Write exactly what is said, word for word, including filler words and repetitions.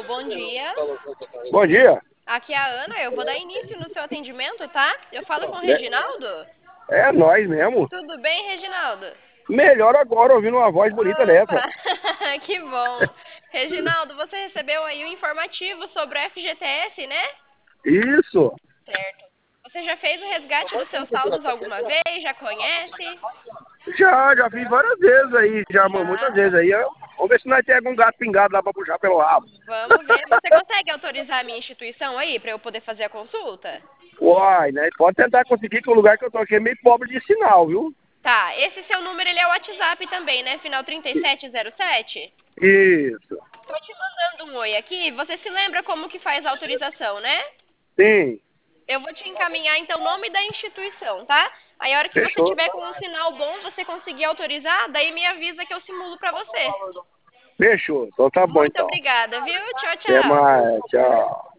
Alô, bom dia. Bom dia. Aqui é a Ana, eu vou dar início no seu atendimento, tá? Eu falo com o É, Reginaldo? é nós mesmo. Tudo bem, Reginaldo? Melhor agora ouvindo uma voz bonita dessa. Opa, que bom. Reginaldo, você recebeu aí o informativo sobre o F G T S, né? Isso. Certo. Você já fez o resgate dos seus saldos alguma vez? Já conhece? Já, já fiz várias vezes aí, já muitas Já. vezes aí. Vamos ver se nós temos algum gato pingado lá pra puxar pelo rabo. Vamos ver. Você consegue autorizar a minha instituição aí para eu poder fazer a consulta? Uai, né? Pode tentar conseguir que o lugar que eu tô aqui é meio pobre de sinal, viu? Tá, esse seu número ele é o WhatsApp também, né? Final trinta e sete zero sete? Isso. Tô te mandando um oi aqui. Você se lembra como que faz a autorização, né? Sim. Eu vou te encaminhar então o nome da instituição, tá? Aí a hora que você Fechou. tiver com um sinal bom, você conseguir autorizar, daí me avisa que eu simulo pra você. Fechou. Então tá bom Muito então. obrigada, viu? Tchau, Até tchau. mais. Tchau.